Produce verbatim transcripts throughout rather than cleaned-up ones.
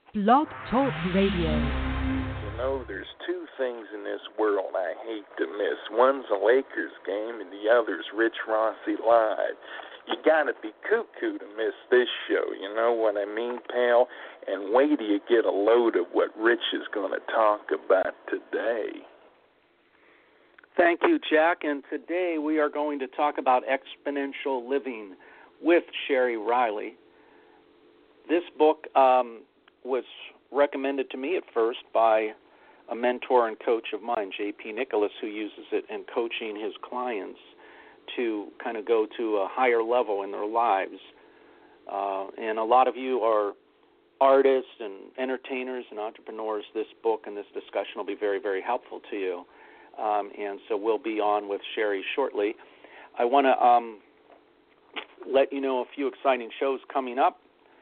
Blog Talk Radio. You know, there's two things in this world I hate to miss. One's a Lakers game and the other's Rich Rossi Live. You gotta be cuckoo to miss this show, you know what I mean, pal? And wait till you get a load of what Rich is gonna talk about today. Thank you, Jack, and today we are going to talk about exponential living with Sherry Riley. This book um, was recommended to me at first by a mentor and coach of mine, J P Nicholas, who uses it in coaching his clients to kind of go to a higher level in their lives. Uh, and a lot of you are artists and entertainers and entrepreneurs. This book and this discussion will be very, very helpful to you. Um, and so we'll be on with Sherry shortly. I want to um, let you know a few exciting shows coming up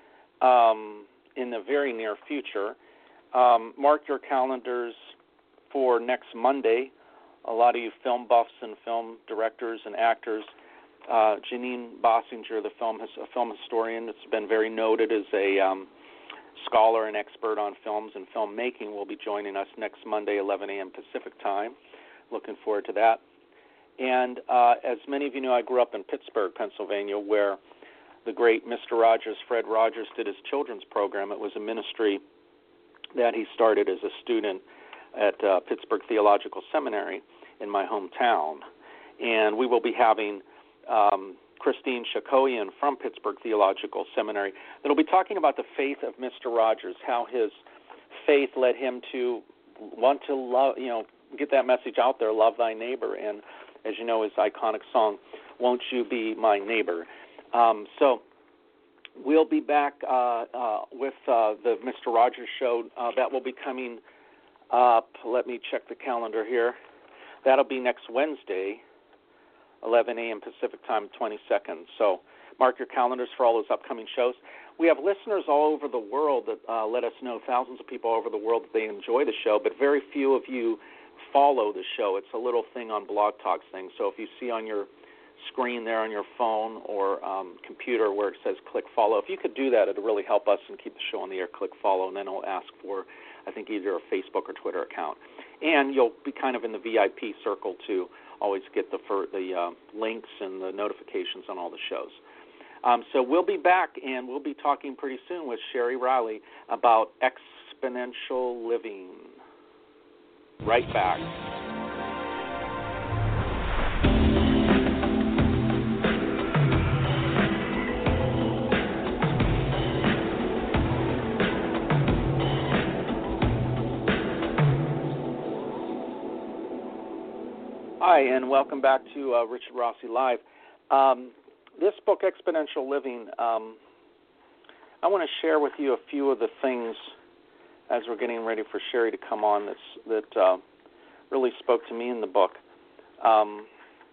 um, in the very near future. Um, mark your calendars for next Monday. A lot of you film buffs and film directors and actors. Uh, Janine Bossinger, the film a film historian that's been very noted as a um, scholar and expert on films and filmmaking, will be joining us next Monday, eleven a.m. Pacific time. Looking forward to that. And uh, as many of you know, I grew up in Pittsburgh, Pennsylvania, where the great Mister Rogers, Fred Rogers, did his children's program. It was a ministry that he started as a student at uh, Pittsburgh Theological Seminary in my hometown. And we will be having um, Christine Chakoyan from Pittsburgh Theological Seminary that will be talking about the faith of Mister Rogers, how his faith led him to want to love, you know, get that message out there, love thy neighbor, and as you know, his iconic song, Won't You Be My Neighbor. Um, so we'll be back uh, uh, with uh, the Mister Rogers Show. Uh, that will be coming up. Let me check the calendar here. That'll be next Wednesday, eleven a.m. Pacific time, twenty-second. So mark your calendars for all those upcoming shows. We have listeners all over the world that uh, let us know, thousands of people all over the world, that they enjoy the show, but very few of you follow the show. It's a little thing on Blog Talk thing. So if you see on your screen there on your phone or um, computer where it says click follow, if you could do that, it would really help us and keep the show on the air. Click follow, and then it'll ask for, I think, either a Facebook or Twitter account. And you'll be kind of in the V I P circle to always get the for, the uh, links and the notifications on all the shows. Um, so we'll be back, and we'll be talking pretty soon with Sherry Riley about exponential living. Right back. Hi, and welcome back to uh, Richard Rossi Live. Um, this book, Exponential Living, um, I want to share with you a few of the things as we're getting ready for Sherry to come on that's, that uh, really spoke to me in the book. Um,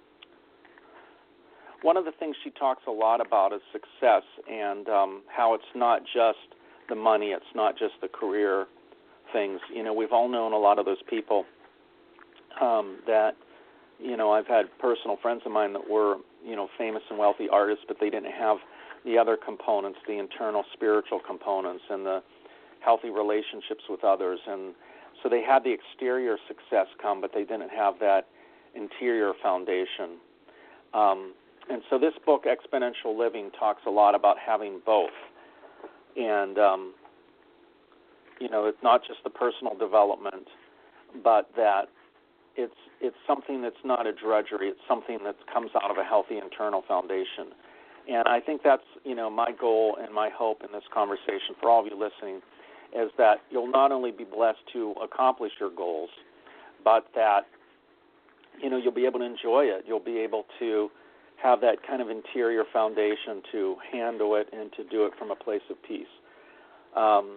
one of the things she talks a lot about is success and um, how it's not just the money, it's not just the career things. You know, we've all known a lot of those people um, that, you know, I've had personal friends of mine that were, you know, famous and wealthy artists, but they didn't have the other components, the internal spiritual components and the healthy relationships with others. And so they had the exterior success come, but they didn't have that interior foundation. Um, and so this book, Exponential Living, talks a lot about having both. And, um, you know, it's not just the personal development, but that it's it's something that's not a drudgery. It's something that comes out of a healthy internal foundation. And I think that's, you know, my goal and my hope in this conversation for all of you listening is that you'll not only be blessed to accomplish your goals, but that, you know, you'll be able to enjoy it. You'll be able to have that kind of interior foundation to handle it and to do it from a place of peace. Um,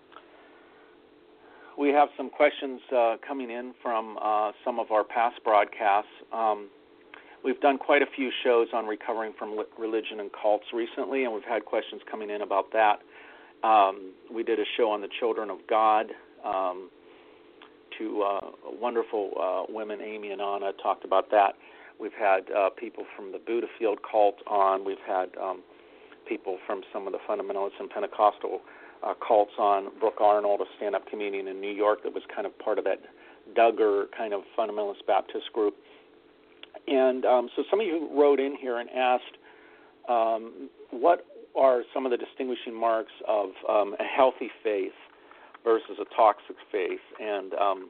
we have some questions uh, coming in from uh, some of our past broadcasts. Um, we've done quite a few shows on recovering from religion and cults recently, and we've had questions coming in about that. Um, we did a show on the children of God. Um, two uh, wonderful uh, women, Amy and Anna, talked about that. We've had uh, people from the Buddha Field cult on. We've had um, people from some of the fundamentalist and Pentecostal uh, cults on Brooke Arnold, a stand-up comedian in New York that was kind of part of that Duggar kind of fundamentalist Baptist group. And um, so some of you wrote in here and asked um, what are some of the distinguishing marks of um, a healthy faith versus a toxic faith. And um,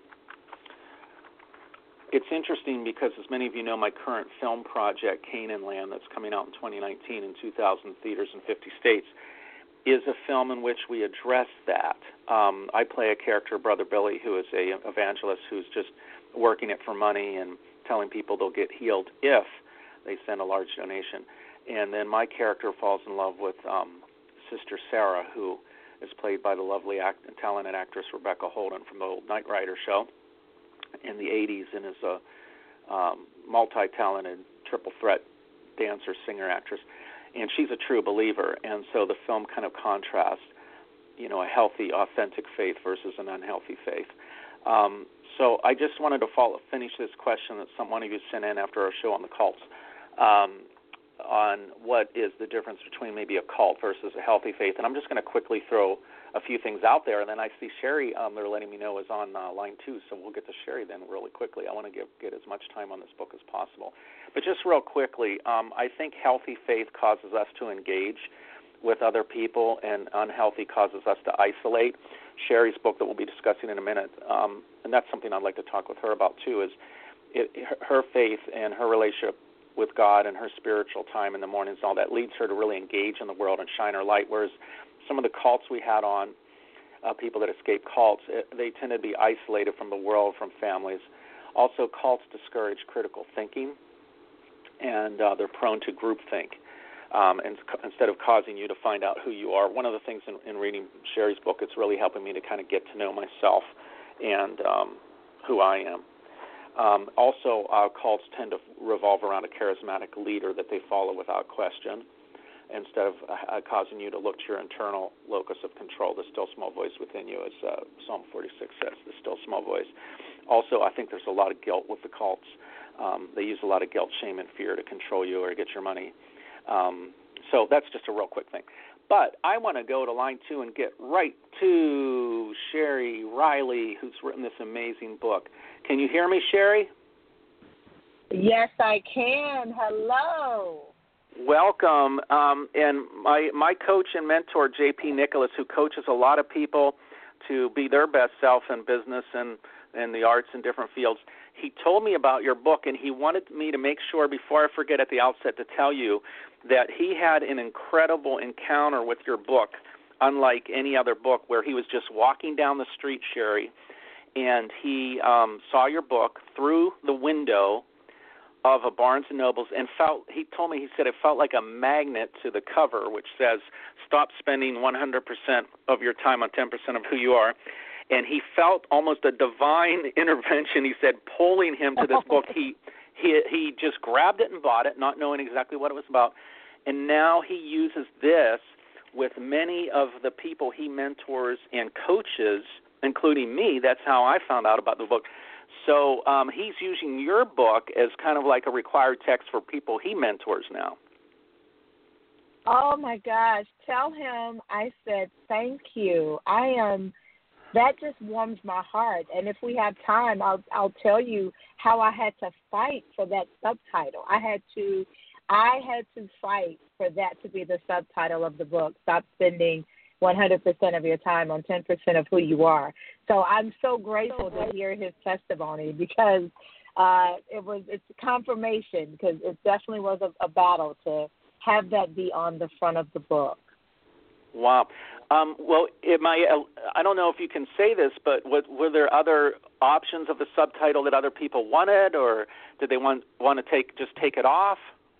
it's interesting because, as many of you know, my current film project, Canaan Land, that's coming out in twenty nineteen in two thousand theaters in fifty states, is a film in which we address that. Um, I play a character, Brother Billy, who is a evangelist who's just working it for money and telling people they'll get healed if they send a large donation. And then my character falls in love with um, Sister Sarah, who is played by the lovely act- talented actress Rebecca Holden from the old Knight Rider show in the eighties, and is a um, multi-talented triple threat dancer, singer, actress. And she's a true believer, and so the film kind of contrasts, you know, a healthy, authentic faith versus an unhealthy faith. Um, so I just wanted to follow, finish this question that some one of you sent in after our show on the cults, um, on what is the difference between maybe a cult versus a healthy faith. And I'm just going to quickly throw a few things out there, and then I see Sherry, um, they're letting me know, is on uh, line two, so we'll get to Sherry then really quickly. I want to give, get as much time on this book as possible. But just real quickly, um, I think healthy faith causes us to engage with other people, and unhealthy causes us to isolate. Sherry's book that we'll be discussing in a minute, um, and that's something I'd like to talk with her about too, is it, her faith and her relationship with God and her spiritual time in the mornings and all that leads her to really engage in the world and shine her light, whereas some of the cults we had on, uh, people that escape cults, it, they tend to be isolated from the world, from families. Also, cults discourage critical thinking, and uh, they're prone to groupthink. Um, and instead of causing you to find out who you are, one of the things in, in reading Sherry's book, it's really helping me to kind of get to know myself and um, who I am. Um, also, uh, cults tend to revolve around a charismatic leader that they follow without question, instead of uh, causing you to look to your internal locus of control, the still small voice within you, as uh, Psalm forty-six says, the still small voice. Also, I think there's a lot of guilt with the cults. Um, they use a lot of guilt, shame, and fear to control you or get your money. Um, so that's just a real quick thing. But I want to go to line two and get right to Sherry Riley, who's written this amazing book. Can you hear me, Sherry? Yes, I can. Hello. Welcome. Um, and my my coach and mentor, J P Nicholas, who coaches a lot of people to be their best self in business and in the arts and different fields, he told me about your book, and he wanted me to make sure before I forget at the outset to tell you that he had an incredible encounter with your book, unlike any other book, where he was just walking down the street, Sherry, and he um, saw your book through the window of a Barnes and Nobles and felt, he told me, he said it felt like a magnet to the cover, which says, stop spending one hundred percent of your time on ten percent of who you are. And he felt almost a divine intervention, he said, pulling him to this book. He he he just grabbed it and bought it, not knowing exactly what it was about. And now he uses this with many of the people he mentors and coaches, including me. That's how I found out about the book. So um, he's using your book as kind of like a required text for people he mentors now. Oh, my gosh. Tell him I said thank you. I am... That just warms my heart. And if we have time, I'll I'll tell you how I had to fight for that subtitle. I had to I had to fight for that to be the subtitle of the book. Stop spending one hundred percent of your time on ten percent of who you are. So I'm so grateful to hear his testimony, because uh, it was it's confirmation, because it definitely was a, a battle to have that be on the front of the book. Wow. Um, well, it might, I don't know if you can say this, but what, were there other options of the subtitle that other people wanted, or did they want want to take just take it off?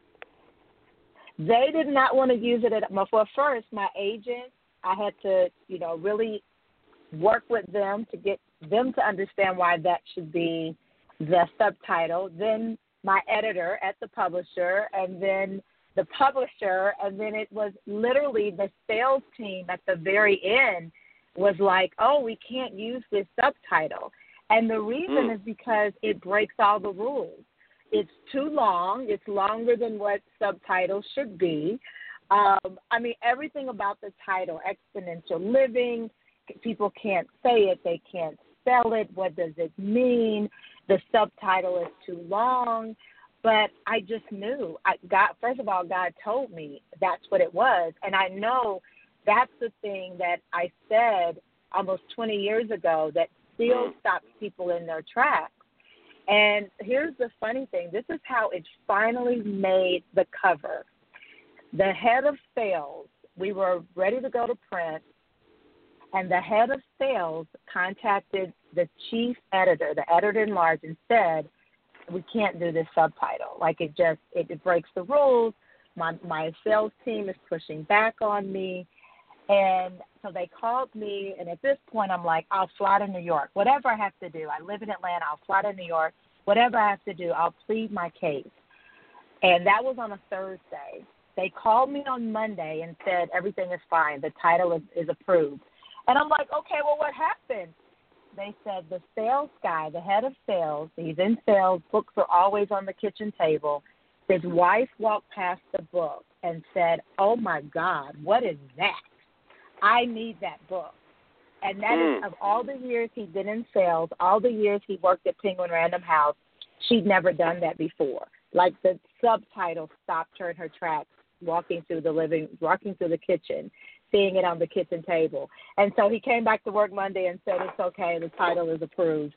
They did not want to use it. At, well, first, my agent, I had to, you know, really work with them to get them to understand why that should be the subtitle. Then my editor at the publisher, and then the publisher, and then it was literally the sales team at the very end was like, oh, we can't use this subtitle. And the reason mm. is because it breaks all the rules. It's too long. It's longer than what subtitles should be. Um, I mean, everything about the title, Exponential Living, people can't say it, they can't spell it, what does it mean? The subtitle is too long. But I just knew. I God, first of all, God told me that's what it was. And I know that's the thing that I said almost twenty years ago that still stops people in their tracks. And here's the funny thing. This is how it finally made the cover. The head of sales, we were ready to go to print, and the head of sales contacted the chief editor, the editor-in-large, and said, we can't do this subtitle. Like, it just, it, it breaks the rules. My my sales team is pushing back on me. And so they called me, and at this point I'm like, I'll fly to New York. Whatever I have to do. I live in Atlanta. I'll fly to New York. Whatever I have to do, I'll plead my case. And that was on a Thursday. They called me on Monday and said everything is fine. The title is, is approved. And I'm like, okay, well, what happened? They said the sales guy, the head of sales, he's in sales, books are always on the kitchen table. His wife walked past the book and said, oh, my God, what is that? I need that book. And that mm. is, of all the years he'd been in sales, all the years he worked at Penguin Random House, she'd never done that before. Like, the subtitle stopped her in her tracks, walking through the living, walking through the kitchen, seeing it on the kitchen table. And so he came back to work Monday and said, it's okay, the title is approved.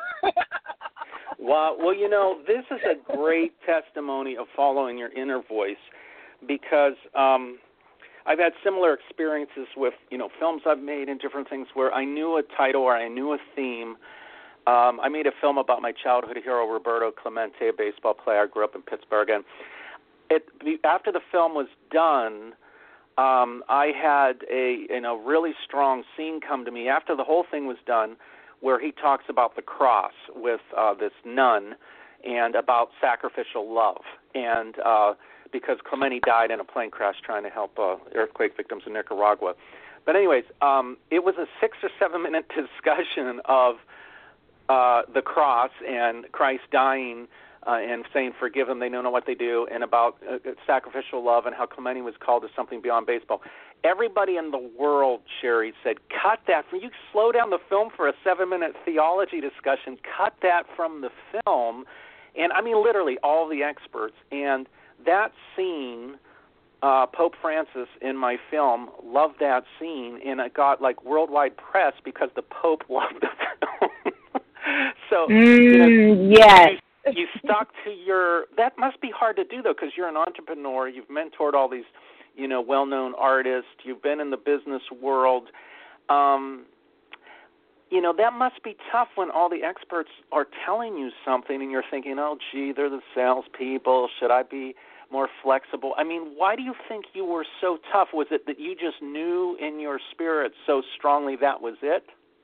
Wow. Well, you know, this is a great testimony of following your inner voice, because um, I've had similar experiences with, you know, films I've made and different things where I knew a title or I knew a theme. Um, I made a film about my childhood hero, Roberto Clemente, a baseball player. I grew up in Pittsburgh. And it, after the film was done, Um, I had a you know really strong scene come to me after the whole thing was done, where he talks about the cross with uh, this nun and about sacrificial love, and uh, because Clemente died in a plane crash trying to help uh, earthquake victims in Nicaragua. But anyways, um, it was a six or seven minute discussion of uh, the cross and Christ dying. Uh, and saying, forgive them, they don't know what they do, and about uh, sacrificial love and how Clemente was called to something beyond baseball. Everybody in the world, Sherry, said, cut that. For you slow down the film for a seven-minute theology discussion. Cut that from the film. And, I mean, literally, all the experts. And that scene, uh, Pope Francis in my film loved that scene, and it got, like, worldwide press because the Pope loved the film. so, mm, you know, yes. You, You stuck to your – that must be hard to do, though, because you're an entrepreneur. You've mentored all these, you know, well-known artists. You've been in the business world. Um, you know, that must be tough when all the experts are telling you something and you're thinking, oh, gee, they're the salespeople. Should I be more flexible? I mean, why do you think you were so tough? Was it that you just knew in your spirit so strongly that was it?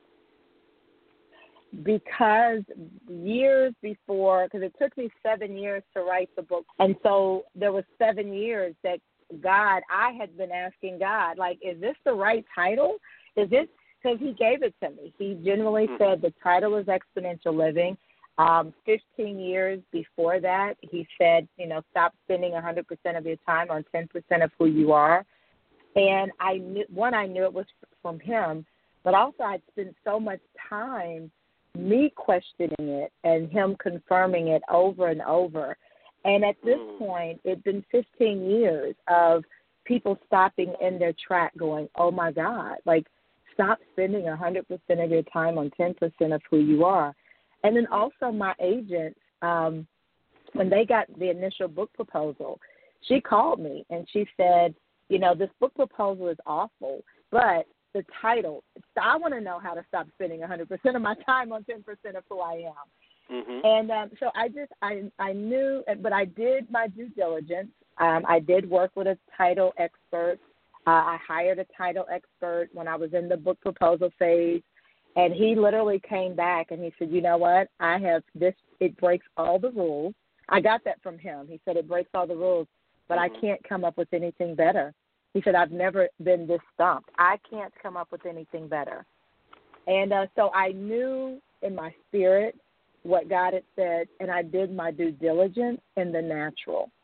Because years before, because it took me seven years to write the book, and so there was seven years that God, I had been asking God, like, is this the right title? Is this, because he gave it to me. He genuinely said the title is Exponential Living. Um, fifteen years before that, he said, you know, stop spending one hundred percent of your time on ten percent of who you are. And I knew, one, I knew it was from him, but also I'd spent so much time me questioning it and him confirming it over and over. And at this point, it's been fifteen years of people stopping in their track going, oh, my God, like, stop spending one hundred percent of your time on ten percent of who you are. And then also my agent, um, when they got the initial book proposal, she called me and she said, you know, this book proposal is awful, but the title, so I want to know how to stop spending one hundred percent of my time on ten percent of who I am. Mm-hmm. And um, so I just, I I knew, but I did my due diligence. Um, I did work with a title expert. Uh, I hired a title expert when I was in the book proposal phase. And he literally came back and he said, you know what, I have this, it breaks all the rules. I got that from him. He said, it breaks all the rules, but mm-hmm. I can't come up with anything better. He said, I've never been this stumped. I can't come up with anything better. And uh, so I knew in my spirit what God had said, and I did my due diligence in the natural.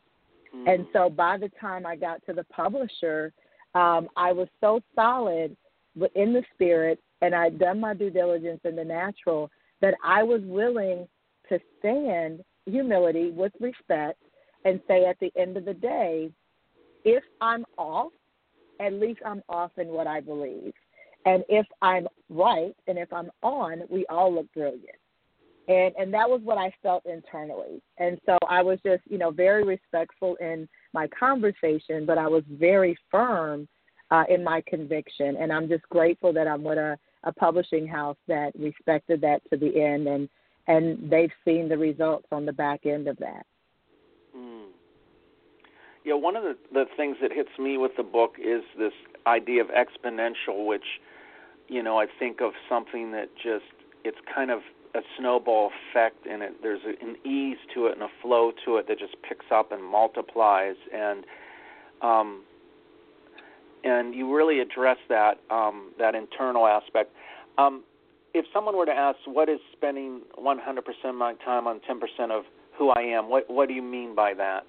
Mm. And so by the time I got to the publisher, um, I was so solid in the spirit, and I'd done my due diligence in the natural, that I was willing to stand humility with respect and say at the end of the day, if I'm off, at least I'm off in what I believe. And if I'm right and if I'm on, we all look brilliant. And and that was what I felt internally. And so I was just, you know, very respectful in my conversation, but I was very firm uh, in my conviction. And I'm just grateful that I'm with a, a publishing house that respected that to the end, and, and they've seen the results on the back end of that. Mm. Yeah, one of the, the things that hits me with the book is this idea of exponential, which, you know, I think of something that just, it's kind of a snowball effect, and it, there's an ease to it and a flow to it that just picks up and multiplies, and um, and you really address that um, that internal aspect. Um, if someone were to ask, what is spending one hundred percent of my time on ten percent of who I am, what what do you mean by that?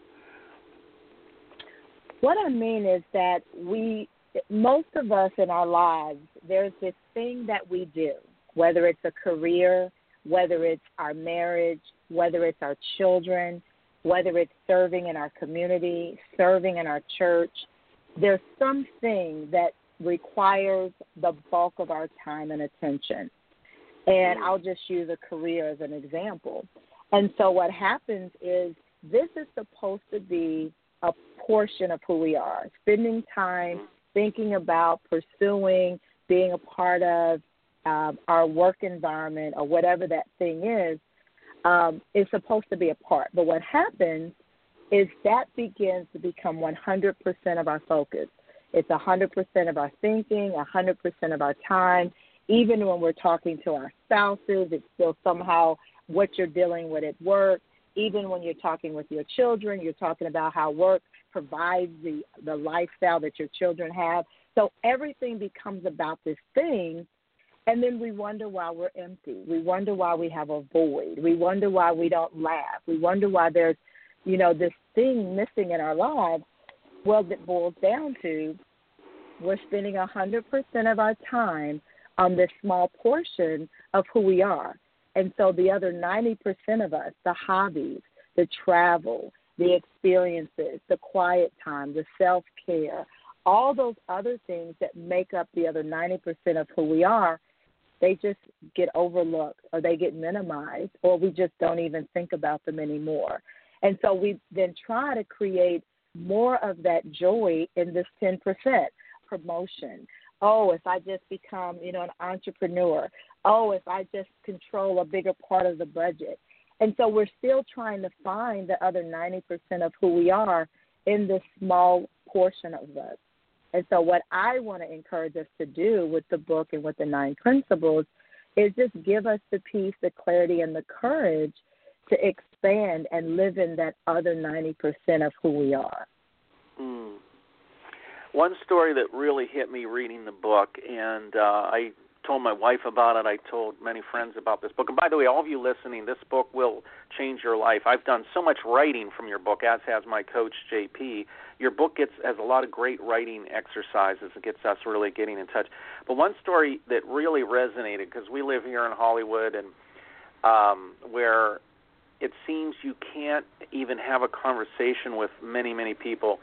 What I mean is that we, most of us in our lives, there's this thing that we do, whether it's a career, whether it's our marriage, whether it's our children, whether it's serving in our community, serving in our church. There's something that requires the bulk of our time and attention. And I'll just use a career as an example. And so what happens is this is supposed to be a portion of who we are, spending time thinking about, pursuing, being a part of um, our work environment or whatever that thing is, um, is supposed to be a part. But what happens is that begins to become one hundred percent of our focus. It's one hundred percent of our thinking, one hundred percent of our time. Even when we're talking to our spouses, it's still somehow what you're dealing with at work. Even when you're talking with your children, you're talking about how work provides the, the lifestyle that your children have. So everything becomes about this thing, and then we wonder why we're empty. We wonder why we have a void. We wonder why we don't laugh. We wonder why there's, you know, this thing missing in our lives. Well, that boils down to we're spending one hundred percent of our time on this small portion of who we are. And so the other ninety percent of us, the hobbies, the travel, the experiences, the quiet time, the self-care, all those other things that make up the other ninety percent of who we are, they just get overlooked or they get minimized, or we just don't even think about them anymore. And so we then try to create more of that joy in this ten percent. Promotion. Oh, if I just become, you know, an entrepreneur. Oh, if I just control a bigger part of the budget. And so we're still trying to find the other ninety percent of who we are in this small portion of us. And so what I want to encourage us to do with the book and with the nine principles is just give us the peace, the clarity, and the courage to expand and live in that other ninety percent of who we are. Mm. One story that really hit me reading the book, and uh, I told my wife about it. I told many friends about this book. And by the way, all of you listening, this book will change your life. I've done so much writing from your book, as has my coach, J P. Your book gets has a lot of great writing exercises. It gets us really getting in touch. But one story that really resonated, because we live here in Hollywood, and um, where it seems you can't even have a conversation with many, many people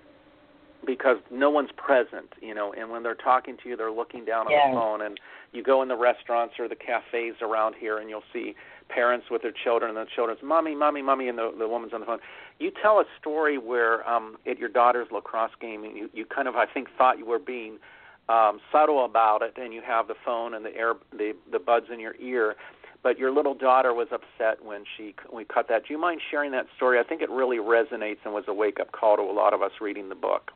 because no one's present, you know, and when they're talking to you, they're looking down on yeah. the phone. And you go in the restaurants or the cafes around here, and you'll see parents with their children, and the children's, mommy, mommy, mommy, and the, the woman's on the phone. You tell a story where um, at your daughter's lacrosse game, you, you kind of, I think, thought you were being um, subtle about it, and you have the phone and the air, the, the buds in your ear, but your little daughter was upset when she we cut that. Do you mind sharing that story? I think it really resonates and was a wake-up call to a lot of us reading the book.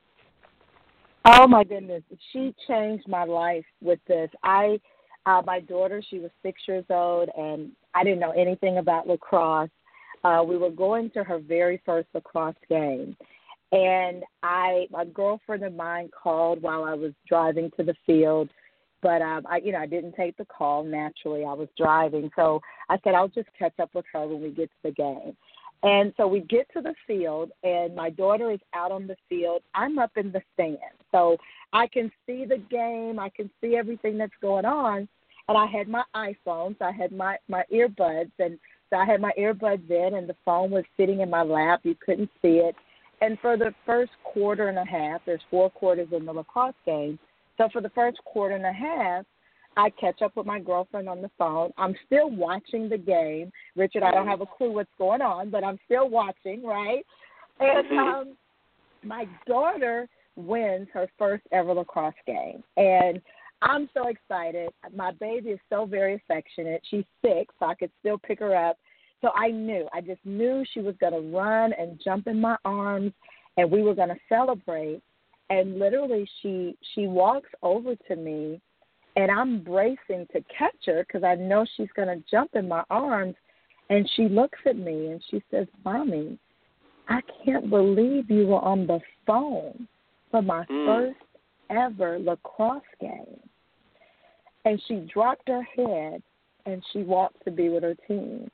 Oh, my goodness. She changed my life with this. I, uh, my daughter, she was six years old, and I didn't know anything about lacrosse. Uh, we were going to her very first lacrosse game, and I, my girlfriend of mine called while I was driving to the field, but um, I, you know, I didn't take the call. Naturally, I was driving, so I said I'll just catch up with her when we get to the game. And so we get to the field, and my daughter is out on the field. I'm up in the stand. So I can see the game. I can see everything that's going on. And I had my iPhones. I had my, my earbuds. And so I had my earbuds in, and the phone was sitting in my lap. You couldn't see it. And for the first quarter and a half, there's four quarters in the lacrosse game. So for the first quarter and a half, I catch up with my girlfriend on the phone. I'm still watching the game. Richard, I don't have a clue what's going on, but I'm still watching, right? And mm-hmm. um, my daughter wins her first ever lacrosse game. And I'm so excited. My baby is so very affectionate. She's six, so I could still pick her up. So I knew. I just knew she was going to run and jump in my arms, and we were going to celebrate. And literally she she walks over to me, and I'm bracing to catch her because I know she's going to jump in my arms. And she looks at me and she says, Mommy, I can't believe you were on the phone for my mm. first ever lacrosse game. And she dropped her head and she walked to be with her team.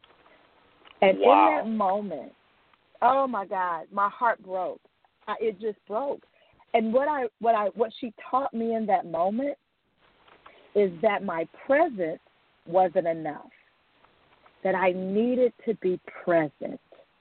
And wow. in that moment, oh my God, my heart broke. I, it just broke. And what I what I what she taught me in that moment is that my presence wasn't enough, that I needed to be present,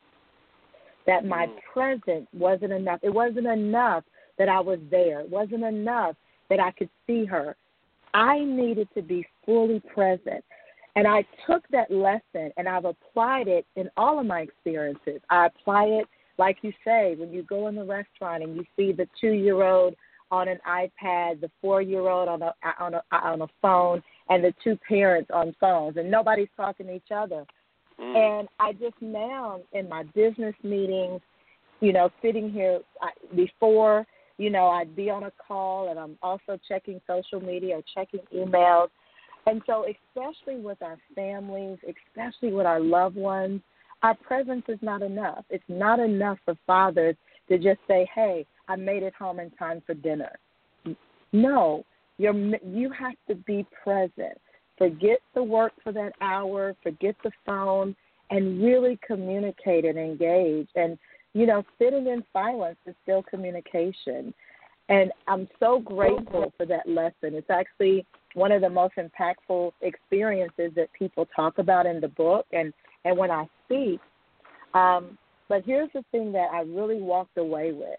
that my mm. presence wasn't enough. It wasn't enough that I was there. It wasn't enough that I could see her. I needed to be fully present. And I took that lesson and I've applied it in all of my experiences. I apply it, like you say, when you go in the restaurant and you see the two-year-old on an iPad, the four-year-old on a on a on a phone, and the two parents on phones, and nobody's talking to each other. Mm. And I just now in my business meetings, you know, sitting here I, before, you know, I'd be on a call, and I'm also checking social media or checking emails. And so especially with our families, especially with our loved ones, our presence is not enough. It's not enough for fathers to just say, hey, I made it home in time for dinner. No, you're, you have to be present. Forget the work for that hour, forget the phone, and really communicate and engage. And, you know, sitting in silence is still communication. And I'm so grateful for that lesson. It's actually one of the most impactful experiences that people talk about in the book and, and when I speak. Um, but here's the thing that I really walked away with.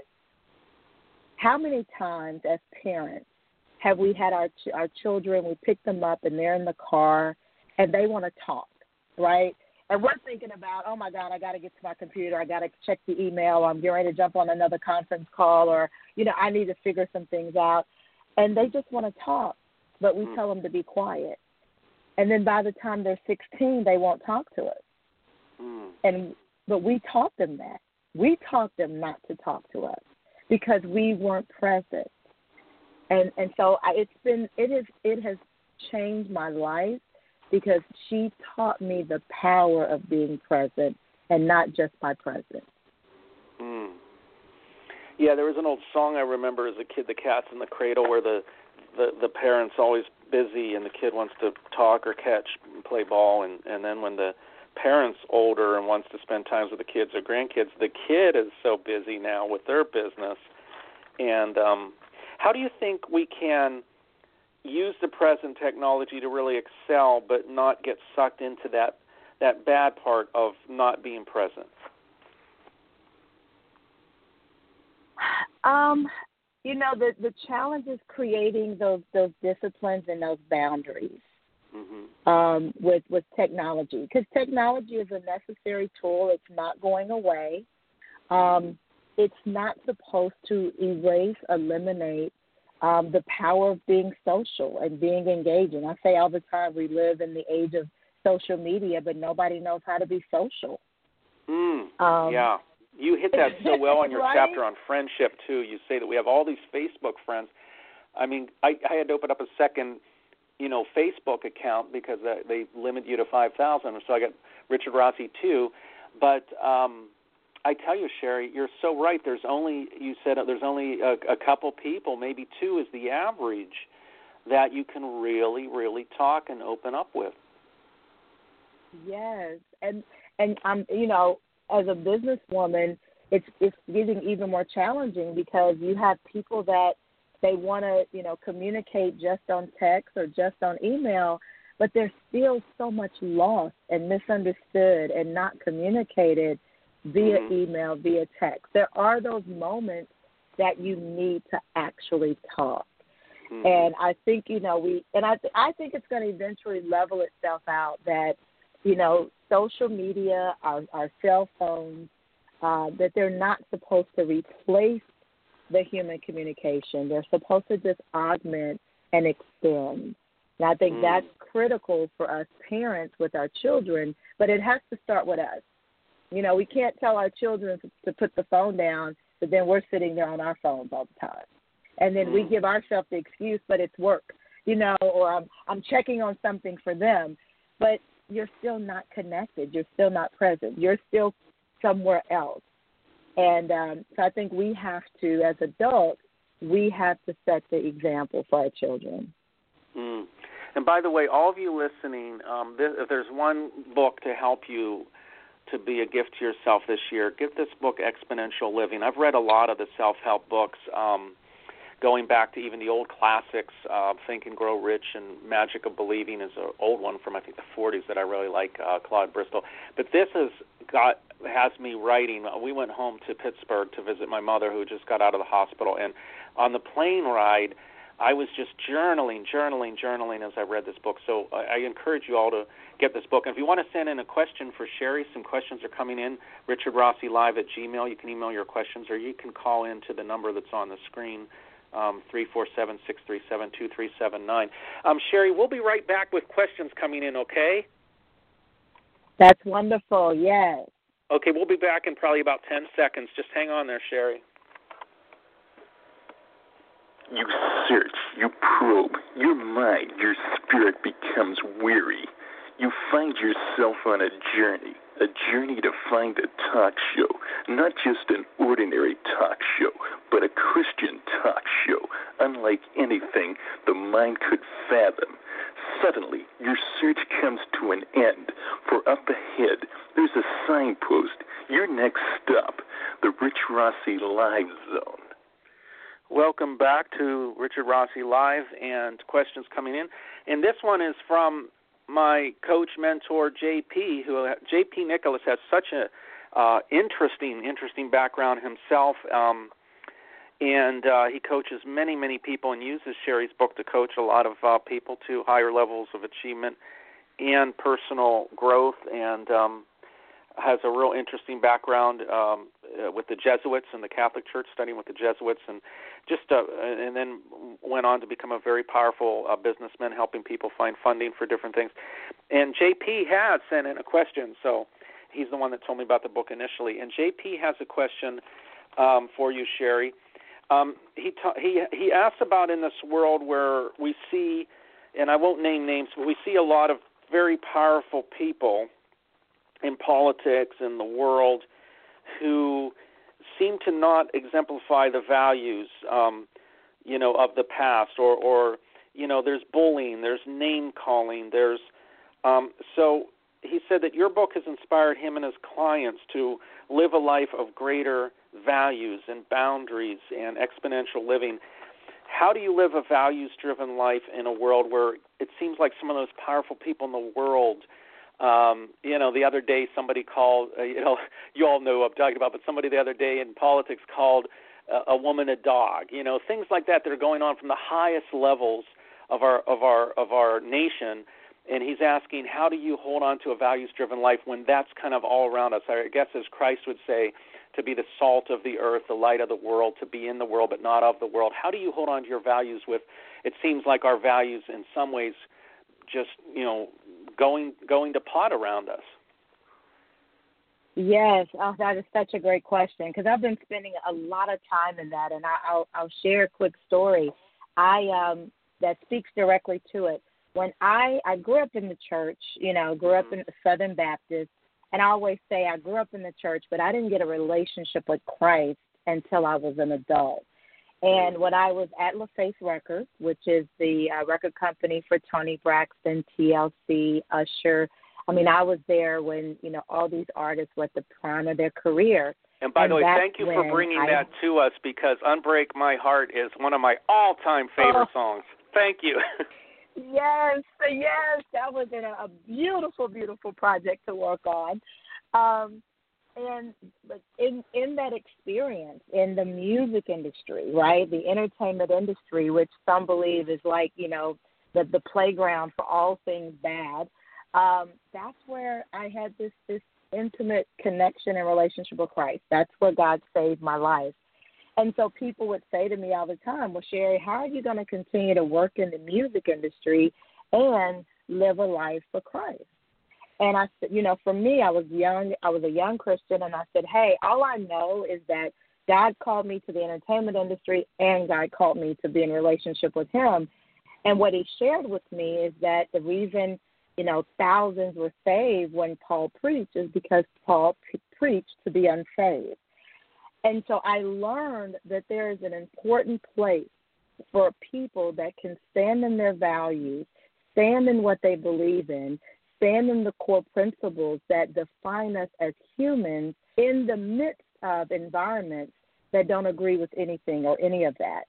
How many times as parents have we had our ch- our children, we pick them up and they're in the car and they want to talk, right? And we're thinking about, oh, my God, I got to get to my computer. I got to check the email. Or I'm getting ready to jump on another conference call, or, you know, I need to figure some things out. And they just want to talk, but we mm. tell them to be quiet. And then by the time they're sixteen, they won't talk to us. Mm. And but we taught them that. We taught them not to talk to us because we weren't present. And and so I, it's been it is it has changed my life because she taught me the power of being present and not just by presence. Mm. Yeah, there was an old song I remember as a kid, The Cat's in the Cradle, where the, the, the parent's always busy and the kid wants to talk or catch and play ball. And, and then when the parent's older and wants to spend time with the kids or grandkids, the kid is so busy now with their business. And um, how do you think we can use the present technology to really excel but not get sucked into that that bad part of not being present? Um, you know, the, the challenge is creating those those disciplines and those boundaries mm-hmm. um, with, with technology, because technology is a necessary tool. It's not going away. Um, it's not supposed to erase, eliminate Um, the power of being social and being engaging. I say all the time we live in the age of social media, but nobody knows how to be social. Mm, um, yeah. You hit that so well in your right? chapter on friendship, too. You say that we have all these Facebook friends. I mean, I, I had to open up a second, you know, Facebook account because they, they limit you to five thousand. So I got Richard Rossi, too. But um, I tell you, Sherry, you're so right. There's only, you said there's only a, a couple people, maybe two is the average, that you can really, really talk and open up with. Yes. And, and um, you know, as a businesswoman, it's it's getting even more challenging because you have people that they want to, you know, communicate just on text or just on email, but there's still so much lost and misunderstood and not communicated via mm-hmm. email, via text. There are those moments that you need to actually talk. Mm-hmm. And I think, you know, we, and I, th- I think it's going to eventually level itself out that, you know, social media, our, our cell phones, uh, that they're not supposed to replace the human communication. They're supposed to just augment and extend. And I think mm. that's critical for us parents with our children, but it has to start with us. You know, we can't tell our children to, to put the phone down, but then we're sitting there on our phones all the time. And then mm. we give ourselves the excuse, but it's work, you know, or I'm, I'm checking on something for them. But you're still not connected. You're still not present. You're still somewhere else. And um, so I think we have to, as adults, we have to set the example for our children. Mm. And by the way, all of you listening, um, th- if there's one book to help you to be a gift to yourself this year, get this book, Exponential Living. I've read a lot of the self-help books, um, going back to even the old classics, uh, Think and Grow Rich and Magic of Believing is an old one from, I think, the forties that I really like, uh, Claude Bristol. But this has got has me writing. We went home to Pittsburgh to visit my mother who just got out of the hospital, and on the plane ride, I was just journaling, journaling, journaling as I read this book. So I, I encourage you all to get this book. And if you want to send in a question for Sherry, some questions are coming in, Richard Rossi Live at Gmail. You can email your questions, or you can call in to the number that's on the screen, um, three four seven, six three seven, two three seven nine. Um, Sherry, we'll be right back with questions coming in, okay? That's wonderful, yes. Okay, we'll be back in probably about ten seconds. Just hang on there, Sherry. You search, you probe, your mind, your spirit becomes weary. You find yourself on a journey, a journey to find a talk show, not just an ordinary talk show, but a Christian talk show, unlike anything the mind could fathom. Suddenly, your search comes to an end, for up ahead, there's a signpost, your next stop, the Rich Rossi Live Zone. Welcome back to Richard Rossi Live and questions coming in. And this one is from my coach mentor, J P, who J P Nicholas has such a uh, interesting, interesting background himself. Um, and uh, he coaches many, many people and uses Sherry's book to coach a lot of uh, people to higher levels of achievement and personal growth, and um, has a real interesting background um, uh, with the Jesuits and the Catholic Church, studying with the Jesuits, and just uh, and then went on to become a very powerful uh, businessman, helping people find funding for different things. And J P has sent in a question, so he's the one that told me about the book initially. And J P has a question um, for you, Sherry. Um, he ta- he he asks about in this world where we see, and I won't name names, but we see a lot of very powerful people in politics in the world who seem to not exemplify the values, um, you know, of the past, or, or, you know, there's bullying, there's name calling, there's, um, so he said that your book has inspired him and his clients to live a life of greater values and boundaries and exponential living. How do you live a values-driven life in a world where it seems like some of those powerful people in the world, Um, you know, the other day somebody called, uh, you know, you all know what I'm talking about, but somebody the other day in politics called uh, a woman a dog, you know, things like that that are going on from the highest levels of our of our of our nation. And he's asking, how do you hold on to a values-driven life when that's kind of all around us? I guess as Christ would say, to be the salt of the earth, the light of the world, to be in the world but not of the world. How do you hold on to your values with, it seems like our values in some ways just, you know, going going to pot around us? Yes, oh, that is such a great question, because I've been spending a lot of time in that, and I, I'll, I'll share a quick story I um, that speaks directly to it. When I, I grew up in the church, you know, grew up in the Southern Baptist, and I always say I grew up in the church, but I didn't get a relationship with Christ until I was an adult. And when I was at LaFace Records, which is the uh, record company for Tony Braxton, T L C, Usher, I mean, I was there when, you know, all these artists were at the prime of their career. And by and the way, that's thank you for bringing I, that to us, because Unbreak My Heart is one of my all-time favorite oh, songs. Thank you. Yes, yes, that was in a, a beautiful, beautiful project to work on. Um, and but in in that experience, in the music industry, right, the entertainment industry, which some believe is like, you know, the, the playground for all things bad, um, that's where I had this, this intimate connection and relationship with Christ. That's where God saved my life. And so people would say to me all the time, well, Sherry, how are you going to continue to work in the music industry and live a life for Christ? And I said, you know, for me, I was young. I was a young Christian, and I said, hey, all I know is that God called me to the entertainment industry, and God called me to be in a relationship with him. And what he shared with me is that the reason, you know, thousands were saved when Paul preached is because Paul pre- preached to the unsaved. And so I learned that there is an important place for people that can stand in their values, stand in what they believe in, stand in the core principles that define us as humans in the midst of environments that don't agree with anything or any of that.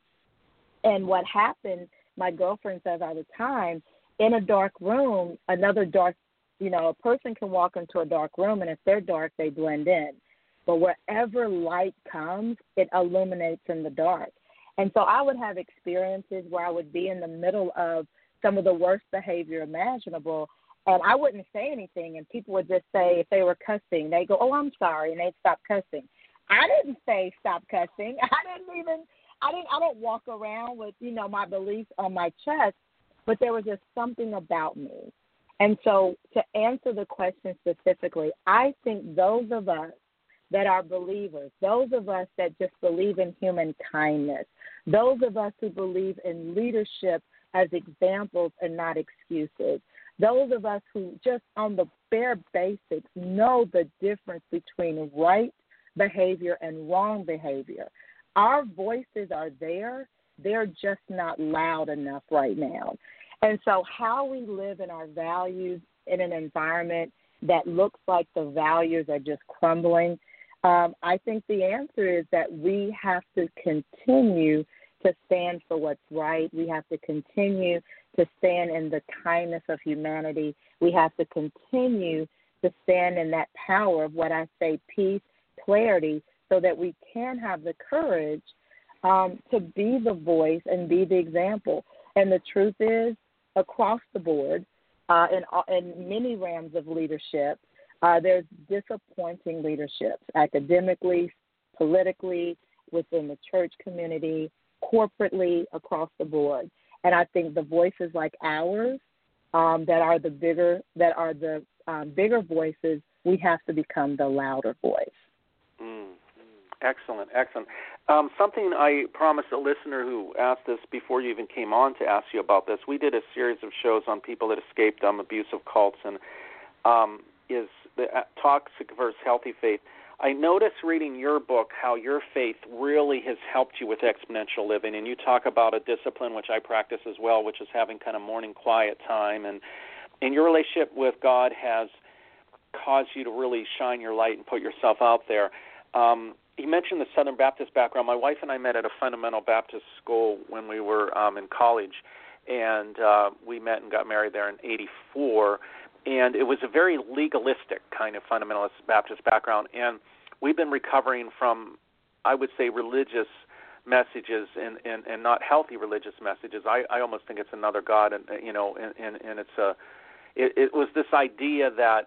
And what happened, my girlfriend says all the time, in a dark room, another dark, you know, a person can walk into a dark room, and if they're dark, they blend in. But wherever light comes, it illuminates in the dark. And so I would have experiences where I would be in the middle of some of the worst behavior imaginable, and I wouldn't say anything, and people would just say, if they were cussing, they'd go, oh, I'm sorry, and they'd stop cussing. I didn't say stop cussing. I didn't even, I didn't, I don't walk around with, you know, my beliefs on my chest, but there was just something about me. And so to answer the question specifically, I think those of us that are believers, those of us that just believe in human kindness, those of us who believe in leadership as examples and not excuses, those of us who just on the bare basics know the difference between right behavior and wrong behavior. Our voices are there. They're just not loud enough right now. And so how we live in our values in an environment that looks like the values are just crumbling, Um, I think the answer is that we have to continue to stand for what's right. We have to continue to stand in the kindness of humanity. We have to continue to stand in that power of what I say, peace, clarity, so that we can have the courage um, to be the voice and be the example. And the truth is, across the board, uh, in, in many realms of leadership, Uh, there's disappointing leadership, academically, politically, within the church community, corporately, across the board. And I think the voices like ours um, that are the bigger that are the um, bigger voices, we have to become the louder voice. Mm. Excellent, excellent. Um, something I promised a listener who asked this before you even came on to ask you about this. We did a series of shows on people that escaped um, abusive cults, and um, is the uh, toxic versus healthy faith. I noticed reading your book how your faith really has helped you with exponential living, and you talk about a discipline which I practice as well, which is having kind of morning quiet time, and and your relationship with God has caused you to really shine your light and put yourself out there. Um, you mentioned the Southern Baptist background. My wife and I met at a fundamental Baptist school when we were um, in college, and uh, we met and got married there in eighty-four. And it was a very legalistic kind of fundamentalist Baptist background. And we've been recovering from, I would say, religious messages and, and, and not healthy religious messages. I, I almost think it's another God, and you know, and, and, and it's a, it, it was this idea that,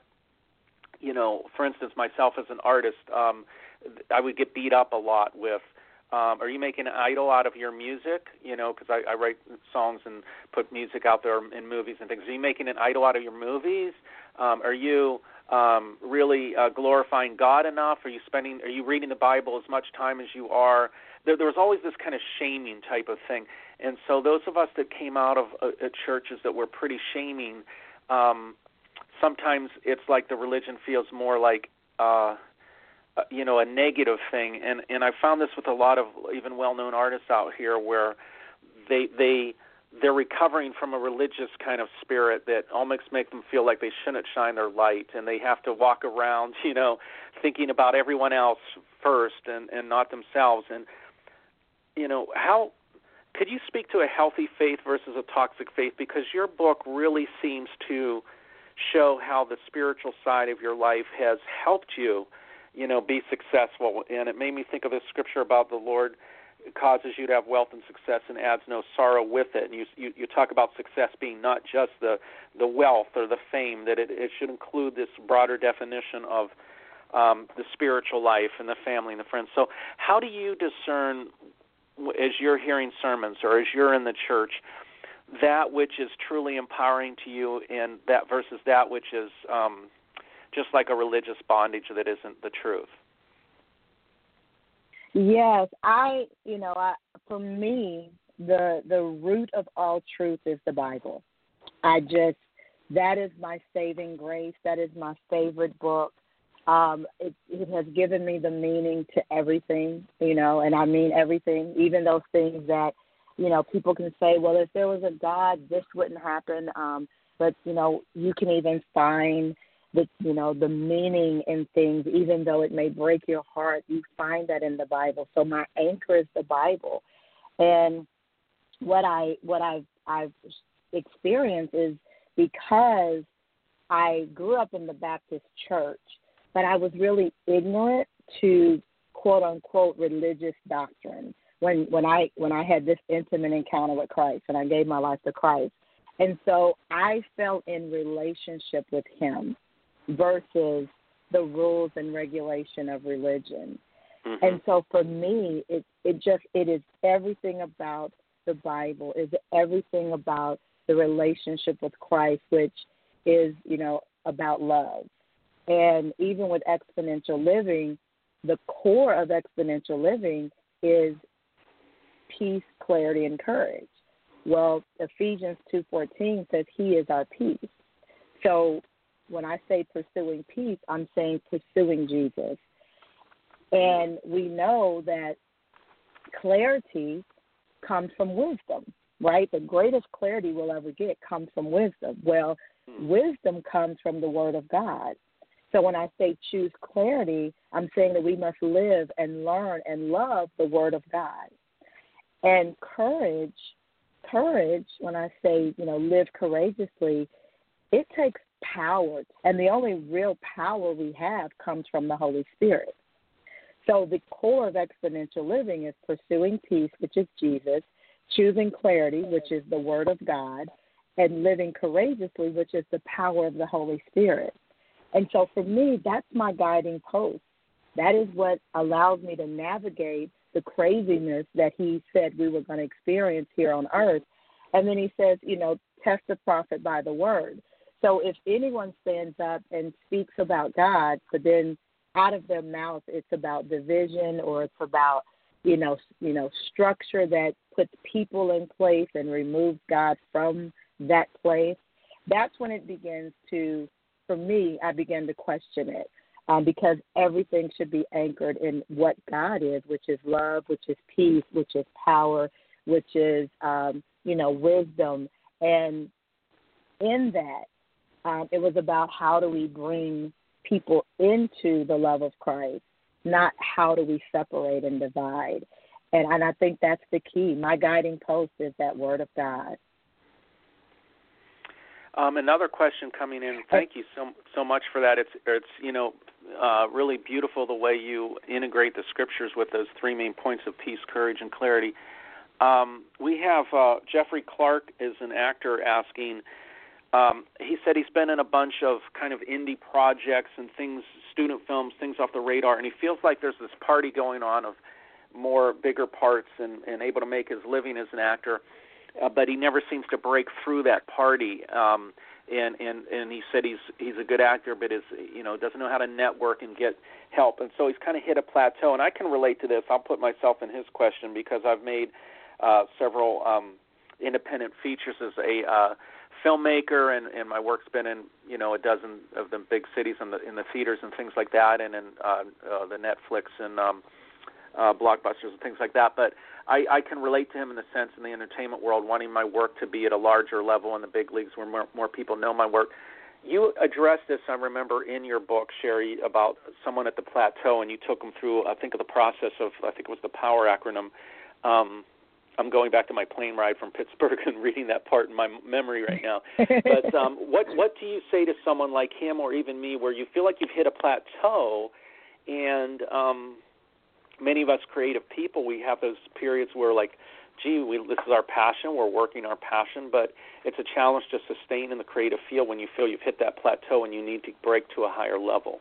you know, for instance, myself as an artist, um, I would get beat up a lot with, Um, are you making an idol out of your music? You know, because I, I write songs and put music out there in movies and things. Are you making an idol out of your movies? Um, are you um, really uh, glorifying God enough? Are you spending? Are you reading the Bible as much time as you are? There, there was always this kind of shaming type of thing. And so those of us that came out of uh, churches that were pretty shaming, um, sometimes it's like the religion feels more like. Uh, Uh, you know, a negative thing, and and I found this with a lot of even well-known artists out here, where they they they're recovering from a religious kind of spirit that almost make them feel like they shouldn't shine their light, and they have to walk around, you know, thinking about everyone else first and, and not themselves. And, you know, how could you speak to a healthy faith versus a toxic faith? Because your book really seems to show how the spiritual side of your life has helped you, you know, be successful. And it made me think of a scripture about the Lord causes you to have wealth and success and adds no sorrow with it. And you you, you talk about success being not just the, the wealth or the fame, that it, it should include this broader definition of um, the spiritual life and the family and the friends. So how do you discern, as you're hearing sermons or as you're in the church, that which is truly empowering to you and that versus that which is um, just like a religious bondage that isn't the truth? Yes, I, you know, I, for me, the the root of all truth is the Bible. I just, that is my saving grace. That is my favorite book. Um, it, it has given me the meaning to everything, you know, and I mean everything, even those things that, you know, people can say, well, if there was a God, this wouldn't happen. Um, but, you know, you can even find the, you know, the meaning in things, even though it may break your heart, you find that in the Bible. So my anchor is the Bible. And what I, what I've, I've experienced is because I grew up in the Baptist church, but I was really ignorant to quote unquote religious doctrine when, when I, when I had this intimate encounter with Christ and I gave my life to Christ. And so I felt in relationship with him versus the rules and regulation of religion. Mm-hmm. And so for me, it it just, it is everything about the Bible, is everything about the relationship with Christ, which is, you know, about love. And even with exponential living, the core of exponential living is peace, clarity, and courage. Well, Ephesians two fourteen says he is our peace. So when I say pursuing peace, I'm saying pursuing Jesus. And we know that clarity comes from wisdom, right? The greatest clarity we'll ever get comes from wisdom. Well, wisdom comes from the Word of God. So when I say choose clarity, I'm saying that we must live and learn and love the Word of God. And courage, courage, when I say, you know, live courageously, it takes power, and the only real power we have comes from the Holy Spirit. So the core of exponential living is pursuing peace, which is Jesus, choosing clarity, which is the Word of God, and living courageously, which is the power of the Holy Spirit. And so for me, that's my guiding post. That is what allows me to navigate the craziness that he said we were going to experience here on earth. And then he says, you know, test the prophet by the word. So if anyone stands up and speaks about God, but then out of their mouth it's about division or it's about, you know, you know, structure that puts people in place and removes God from that place, that's when it begins to, for me, I begin to question it. Um, because everything should be anchored in what God is, which is love, which is peace, which is power, which is, um, you know, wisdom. And in that, um, it was about how do we bring people into the love of Christ, not how do we separate and divide. And, and I think that's the key. My guiding post is that Word of God. Um, another question coming in. Thank you so so much for that. It's it's you know uh, really beautiful the way you integrate the scriptures with those three main points of peace, courage, and clarity. Um, we have uh, Jeffrey Clark is an actor asking. Um, he said he's been in a bunch of kind of indie projects and things, student films, things off the radar, and he feels like there's this party going on of more bigger parts and, and able to make his living as an actor. Uh, but he never seems to break through that party. Um, and, and, and he said he's he's a good actor, but is you know doesn't know how to network and get help. And so he's kind of hit a plateau. And I can relate to this. I'll put myself in his question because I've made uh, several um, independent features as a uh, filmmaker, and, and my work's been in you know a dozen of the big cities in the in the theaters and things like that, and in uh, uh, the Netflix and um, uh, blockbusters and things like that. But I, I can relate to him in the sense in the entertainment world, wanting my work to be at a larger level in the big leagues where more, more people know my work. You addressed this, I remember, in your book, Sherry, about someone at the plateau, and you took them through, I think, of the process of, I think it was the POWER acronym. Um, I'm going back to my plane ride from Pittsburgh and reading that part in my memory right now. But um, what what do you say to someone like him or even me where you feel like you've hit a plateau, and um, many of us creative people, we have those periods where, like, gee, we, this is our passion, we're working our passion, but it's a challenge to sustain in the creative field when you feel you've hit that plateau and you need to break to a higher level.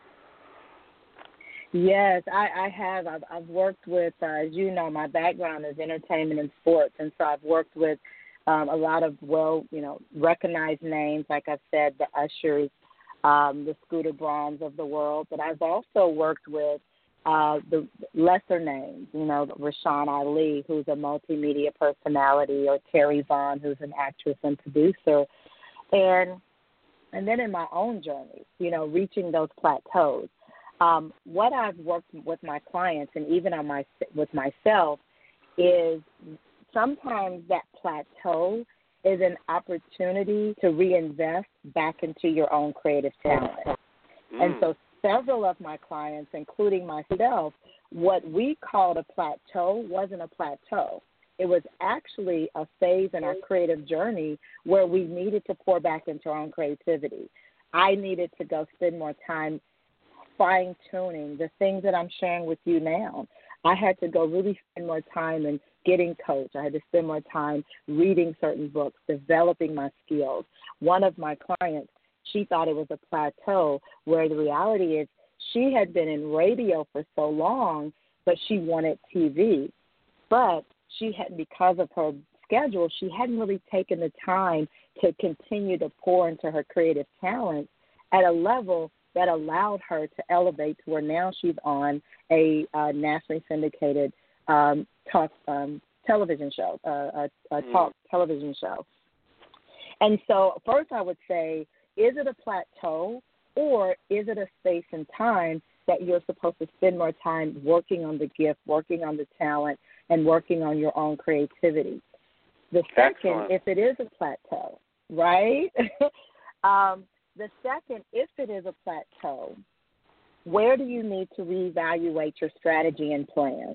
Yes, I, I have. I've, I've worked with, uh, as you know, my background is entertainment and sports, and so I've worked with um, a lot of well, you know, recognized names, like I've said, the Ushers, um, the Scooter Brahms of the world, but I've also worked with uh, the lesser names, you know, Rashawn Ali, who's a multimedia personality, or Terry Vaughn, who's an actress and producer, and and then in my own journey, you know, reaching those plateaus. Um, what I've worked with my clients and even on my with myself is sometimes that plateau is an opportunity to reinvest back into your own creative talent. Mm. And so several of my clients, including myself, what we called a plateau wasn't a plateau. It was actually a phase in our creative journey where we needed to pour back into our own creativity. I needed to go spend more time fine-tuning the things that I'm sharing with you now. I had to go really spend more time in getting coached. I had to spend more time reading certain books, developing my skills. One of my clients, she thought it was a plateau, where the reality is she had been in radio for so long, but she wanted T V. But she had, because of her schedule, she hadn't really taken the time to continue to pour into her creative talents at a level that allowed her to elevate to where now she's on a uh, nationally syndicated um, talk um, television show, uh, a, a talk mm. television show. And so first I would say, is it a plateau, or is it a space and time that you're supposed to spend more time working on the gift, working on the talent, and working on your own creativity? The second, Excellent. If it is a plateau, right? um, The second, if it is a plateau, where do you need to reevaluate your strategy and plan?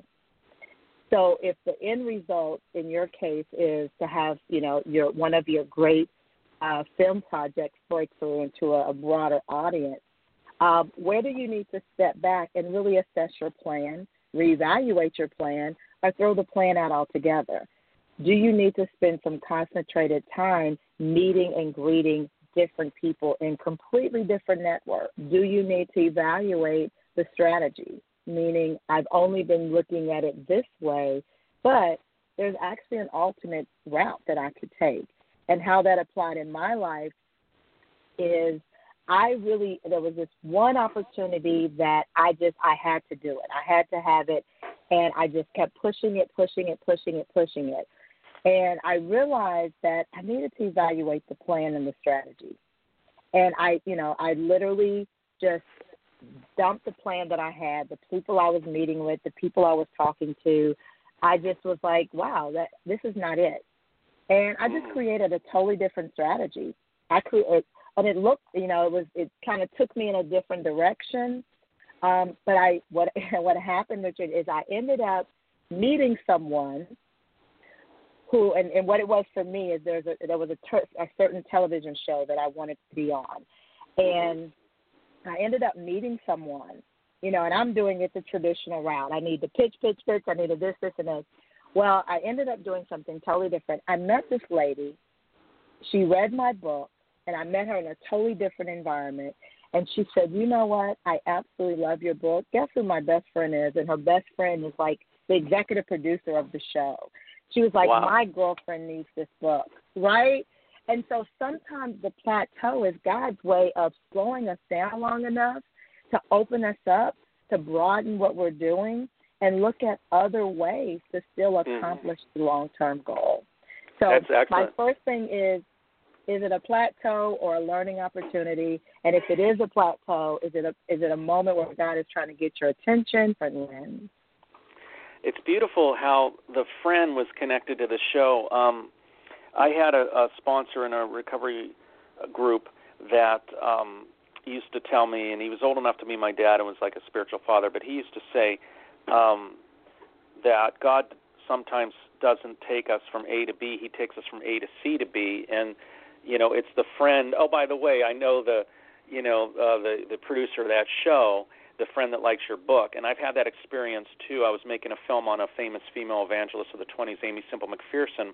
So if the end result in your case is to have, you know, your one of your great uh, film projects break through into a, a broader audience, um, where do you need to step back and really assess your plan, reevaluate your plan, or throw the plan out altogether? Do you need to spend some concentrated time meeting and greeting different people in completely different networks? Do you need to evaluate the strategy? Meaning, I've only been looking at it this way, but there's actually an alternate route that I could take. And how that applied in my life is I really, there was this one opportunity that I just, I had to do it. I had to have it, and I just kept pushing it, pushing it, pushing it, pushing it. And I realized that I needed to evaluate the plan and the strategy. And I, you know, I literally just dumped the plan that I had, the people I was meeting with, the people I was talking to. I just was like, wow, that this is not it. And I just created a totally different strategy. I created, and it looked, you know, it was, it kind of took me in a different direction. Um, but I, what what happened, Richard, is I ended up meeting someone who, and, and what it was for me is there's a, there was a, ter- a certain television show that I wanted to be on. And I ended up meeting someone, you know, and I'm doing it the traditional route. I need to pitch, pitch, pitch. I need to this, this, and this. Well, I ended up doing something totally different. I met this lady. She read my book, and I met her in a totally different environment. And she said, you know what? I absolutely love your book. Guess who my best friend is? And her best friend is like the executive producer of the show. She was like, wow. My girlfriend needs this book, right? And so sometimes the plateau is God's way of slowing us down long enough to open us up, to broaden what we're doing, and look at other ways to still accomplish mm-hmm. the long-term goal. So my first thing is, is it a plateau or a learning opportunity? And if it is a plateau, is it a, is it a moment where God is trying to get your attention for the end? it's beautiful how the friend was connected to the show. Um, I had a, a sponsor in a recovery group that um, used to tell me, and he was old enough to be my dad and was like a spiritual father, but he used to say um, that God sometimes doesn't take us from A to B, he takes us from A to C to B, and, you know, it's the friend. Oh, by the way, I know the, you know, uh, the, the producer of that show, the friend that likes your book, and I've had that experience too. I was making a film on a famous female evangelist of the twenties, Amy Semple McPherson,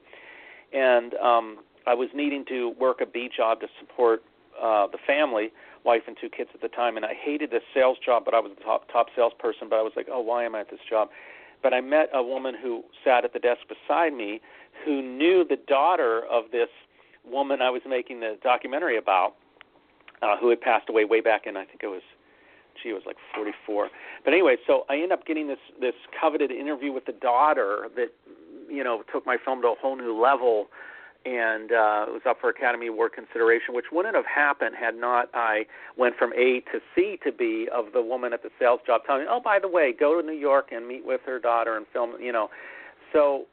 and um, I was needing to work a B job to support uh, the family, wife and two kids at the time, and I hated this sales job, but I was the top, top salesperson, but I was like, oh, why am I at this job? But I met a woman who sat at the desk beside me who knew the daughter of this woman I was making the documentary about, uh, who had passed away way back in, I think it was, gee, it was like forty-four. But anyway, so I ended up getting this, this coveted interview with the daughter that, you know, took my film to a whole new level, and uh, it was up for Academy Award consideration, which wouldn't have happened had not I went from A to C to B of the woman at the sales job telling me, oh, by the way, go to New York and meet with her daughter and film, you know. So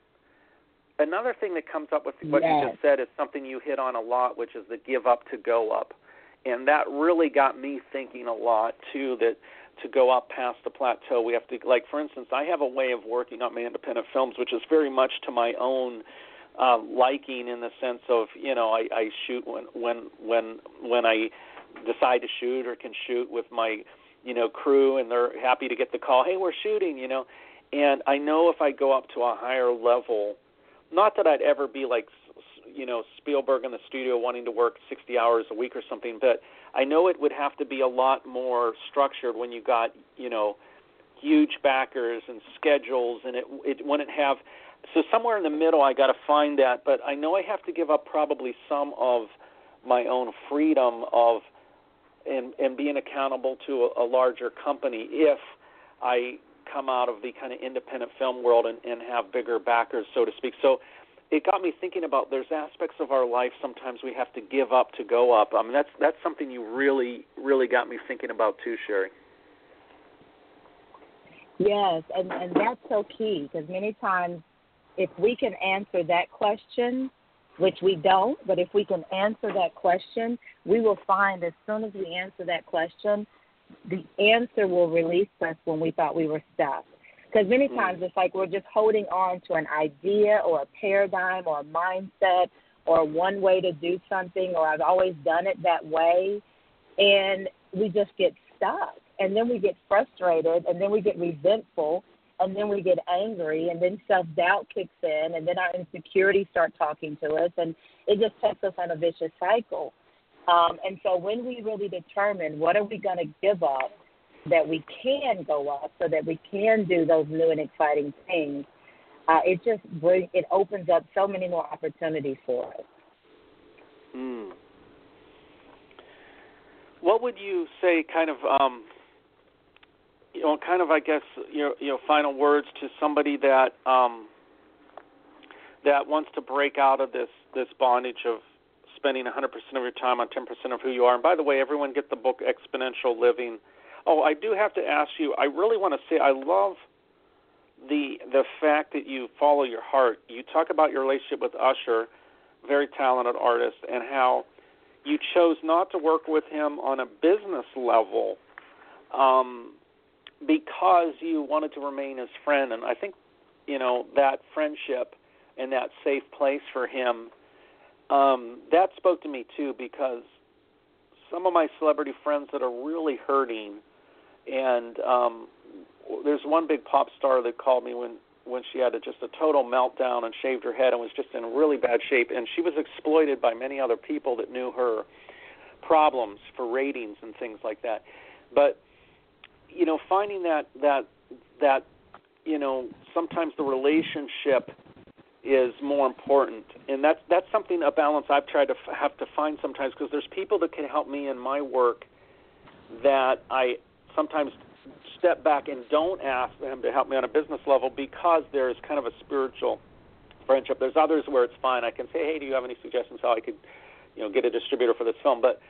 another thing that comes up with what yes. you just said is something you hit on a lot, which is the give up to go up. And that really got me thinking a lot, too, that to go up past the plateau, we have to, like, for instance, I have a way of working on my independent films, which is very much to my own uh, liking in the sense of, you know, I, I shoot when, when, when, when I decide to shoot or can shoot with my, you know, crew, and they're happy to get the call, hey, we're shooting, you know. And I know if I go up to a higher level, not that I'd ever be like, you know, Spielberg in the studio wanting to work sixty hours a week or something, but I know it would have to be a lot more structured when you got, you know, huge backers and schedules, and it it wouldn't have, so somewhere in the middle I got to find that, but I know I have to give up probably some of my own freedom of and and being accountable to a, a larger company if I come out of the kind of independent film world and, and have bigger backers, so to speak. So it got me thinking about there's aspects of our life sometimes we have to give up to go up. I mean, that's that's something you really, really got me thinking about too, Sherry. Yes, and, and that's so key, because many times if we can answer that question, which we don't, but if we can answer that question, we will find as soon as we answer that question, the answer will release us when we thought we were stuck. Because many times it's like we're just holding on to an idea or a paradigm or a mindset or one way to do something, or I've always done it that way, and we just get stuck. And then we get frustrated, and then we get resentful, and then we get angry, and then self-doubt kicks in, and then our insecurities start talking to us, and it just takes us on a vicious cycle. Um, and so when we really determine what are we going to give up that we can go up so that we can do those new and exciting things, uh, it just bring, it opens up so many more opportunities for us. Mm. What would you say kind of, um, you know, kind of, I guess, your, your final words to somebody that um, that wants to break out of this, this bondage of spending one hundred percent of your time on ten percent of who you are? And by the way, everyone get the book Exponential Living. Oh, I do have to ask you, I really want to say I love the the fact that you follow your heart. You talk about your relationship with Usher, very talented artist, and how you chose not to work with him on a business level um, because you wanted to remain his friend. And I think, you know, that friendship and that safe place for him, um, that spoke to me too, because some of my celebrity friends that are really hurting, and um, there's one big pop star that called me when, when she had a, just a total meltdown and shaved her head and was just in really bad shape, and she was exploited by many other people that knew her problems for ratings and things like that. But, you know, finding that, that, that you know, sometimes the relationship is more important, and that's that's something, a balance I've tried to f- have to find sometimes, because there's people that can help me in my work that I sometimes step back and don't ask them to help me on a business level because there's kind of a spiritual friendship. There's others where it's fine. I can say, hey, do you have any suggestions how I could, you know, get a distributor for this film? But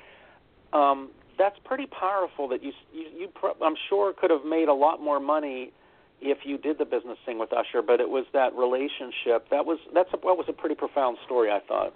um, that's pretty powerful. That you, you, you, I'm sure, could have made a lot more money if you did the business thing with Usher, but it was that relationship. That was that's a, that was a pretty profound story, I thought.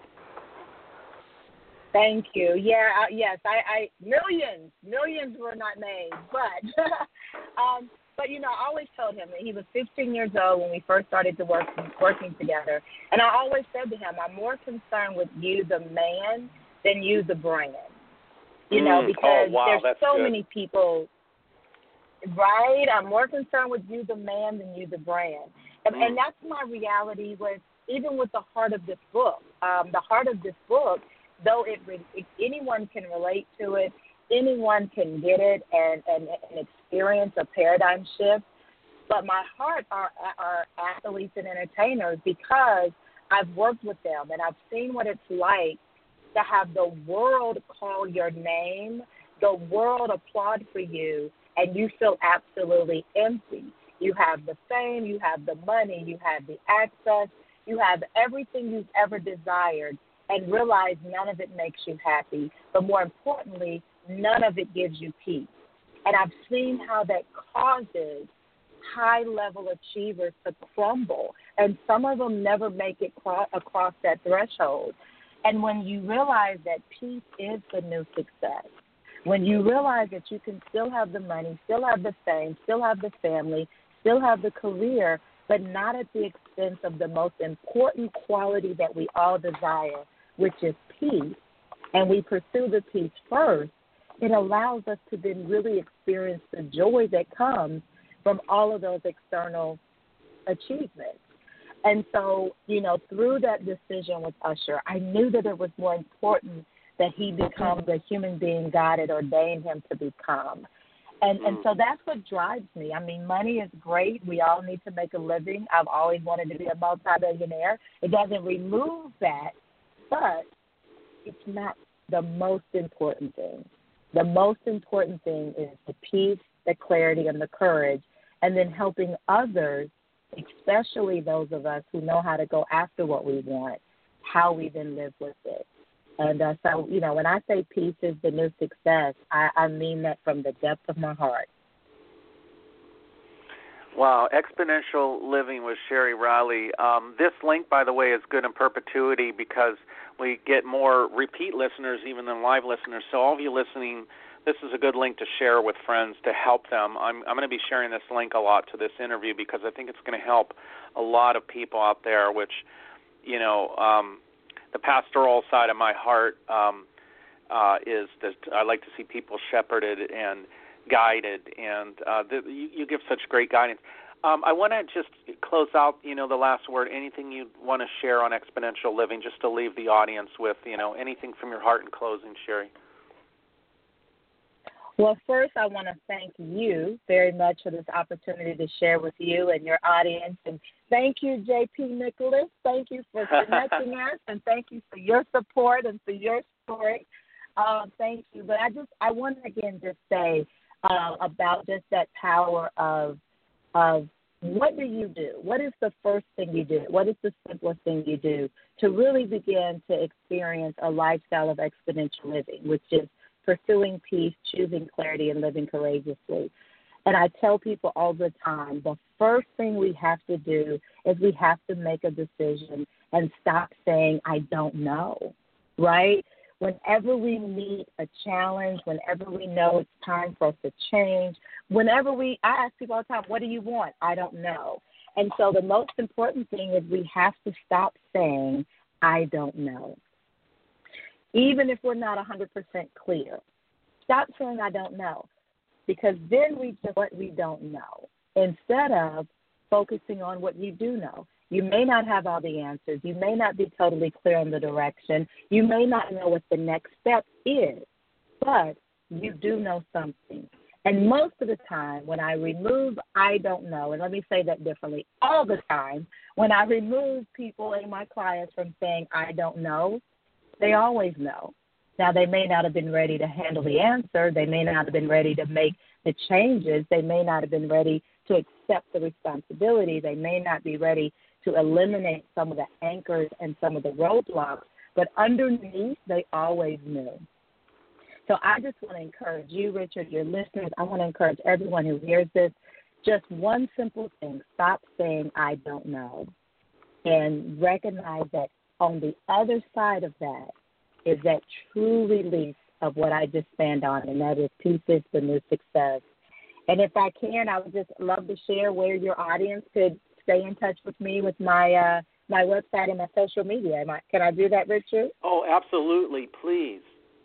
Thank you. Yeah, uh, yes, I, I millions, millions were not made, but um, but you know, I always told him that he was fifteen years old when we first started to work working together, and I always said to him, I'm more concerned with you, the man, than you, the brand. You mm. know, because oh, wow, there's that's so good. many people. Right, I'm more concerned with you, the man, than you, the brand, and, mm. and that's my reality with even with the heart of this book. Um, the heart of this book. Though it, if anyone can relate to it, anyone can get it and, and, and experience a paradigm shift. But my heart are, are athletes and entertainers because I've worked with them and I've seen what it's like to have the world call your name, the world applaud for you, and you feel absolutely empty. You have the fame, you have the money, you have the access, you have everything you've ever desired, and realize none of it makes you happy, but more importantly, none of it gives you peace. And I've seen how that causes high-level achievers to crumble, and some of them never make it cro- across that threshold. And when you realize that peace is the new success, when you realize that you can still have the money, still have the fame, still have the family, still have the career, but not at the expense of the most important quality that we all desire, which is peace, and we pursue the peace first, it allows us to then really experience the joy that comes from all of those external achievements. And so, you know, through that decision with Usher, I knew that it was more important that he become the human being God had ordained him to become. And and so that's what drives me. I mean, money is great. We all need to make a living. I've always wanted to be a multi-billionaire. It doesn't remove that, but it's not the most important thing. The most important thing is the peace, the clarity, and the courage, and then helping others, especially those of us who know how to go after what we want, how we then live with it. And uh, so, you know, when I say peace is the new success, I, I mean that from the depth of my heart. Wow, Exponential Living with Sherry Riley. Um, this link, by the way, is good in perpetuity because we get more repeat listeners even than live listeners. So all of you listening, this is a good link to share with friends to help them. I'm, I'm going to be sharing this link a lot to this interview because I think it's going to help a lot of people out there, which, you know, um, the pastoral side of my heart um, uh, is that I like to see people shepherded and guided, and uh, the, you, you give such great guidance. Um, I want to just close out, you know, the last word. Anything you want to share on Exponential Living, just to leave the audience with, you know, anything from your heart in closing, Sherry? Well, first, I want to thank you very much for this opportunity to share with you and your audience. And thank you, J P. Nicholas. Thank you for connecting us, and thank you for your support and for your story. Uh, thank you. But I just, I want to again just say uh, about just that power of, of what do you do? What is the first thing you do? What is the simplest thing you do to really begin to experience a lifestyle of exponential living, which is pursuing peace, choosing clarity, and living courageously. And I tell people all the time, the first thing we have to do is we have to make a decision and stop saying, I don't know, right? Whenever we meet a challenge, whenever we know it's time for us to change, whenever we, I ask people all the time, what do you want? I don't know. And so the most important thing is we have to stop saying, I don't know. Even if we're not one hundred percent clear, stop saying I don't know, because then we do what we don't know instead of focusing on what you do know. You may not have all the answers. You may not be totally clear on the direction. You may not know what the next step is, but you do know something. And most of the time when I remove I don't know, and let me say that differently, all the time when I remove people and my clients from saying I don't know, they always know. Now, they may not have been ready to handle the answer. They may not have been ready to make the changes. They may not have been ready to accept the responsibility. They may not be ready to eliminate some of the anchors and some of the roadblocks. But underneath, they always knew. So I just want to encourage you, Richard, your listeners. I want to encourage everyone who hears this just one simple thing. Stop saying, I don't know. And recognize that on the other side of that is that true release of what I just stand on, and that is peace is the new success. And if I can, I would just love to share where your audience could stay in touch with me with my uh, my website and my social media. Am I, can I do that, Richard? Oh, absolutely. Please.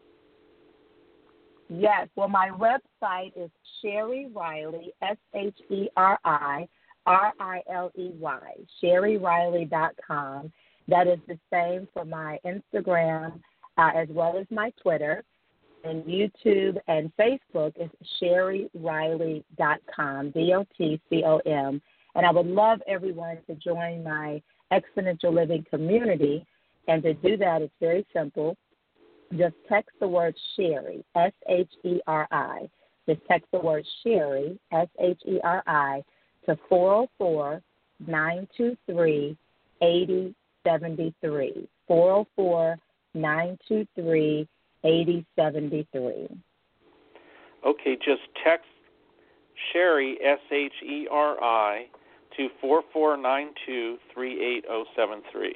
Yes. Well, my website is Sheri Riley, S H E R I R I L E Y, Sheri Riley dot com. That is the same for my Instagram uh, as well as my Twitter. And YouTube and Facebook is Sheri Riley dot com, D O T C O M. And I would love everyone to join my Exponential Living community. And to do that, it's very simple. Just text the word Sheri, S H E R I. Just text the word Sheri, S H E R I, to four oh four, nine two three, eight oh seven three. four oh four, nine two three, eight oh seven three. Okay, just text Sheri, S H E R I, to four four nine two, three eight oh seven three.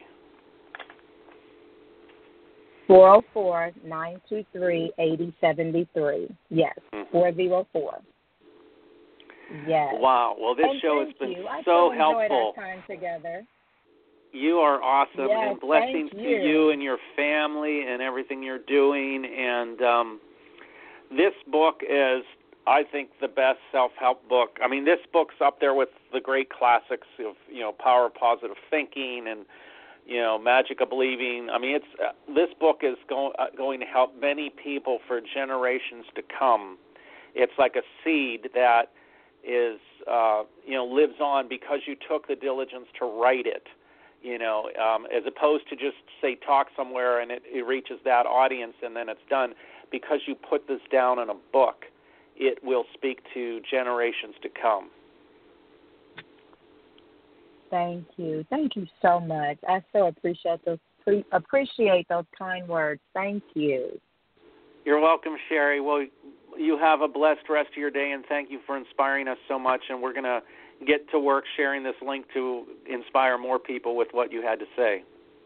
four oh four, nine two three, eight oh seven three. Yes, mm-hmm. four oh four. Yes. Wow. Well, this and show has been you. I so so helpful. enjoyed our time together. You are awesome, yes, and blessings thank to you. you and your family and everything you're doing. And um, this book is, I think, the best self-help book. I mean, this book's up there with the great classics of, you know, Power of Positive Thinking and, you know, Magic of Believing. I mean, it's uh, this book is go, uh, going to help many people for generations to come. It's like a seed that is, uh, you know, lives on because you took the diligence to write it. You know, um, as opposed to just, say, talk somewhere and it, it reaches that audience and then it's done. Because you put this down in a book, it will speak to generations to come. Thank you. Thank you so much. I so appreciate those pre- appreciate those kind words. Thank you. You're welcome, Sheri. Well, you have a blessed rest of your day, and thank you for inspiring us so much. And we're going to get to work sharing this link to inspire more people with what you had to say.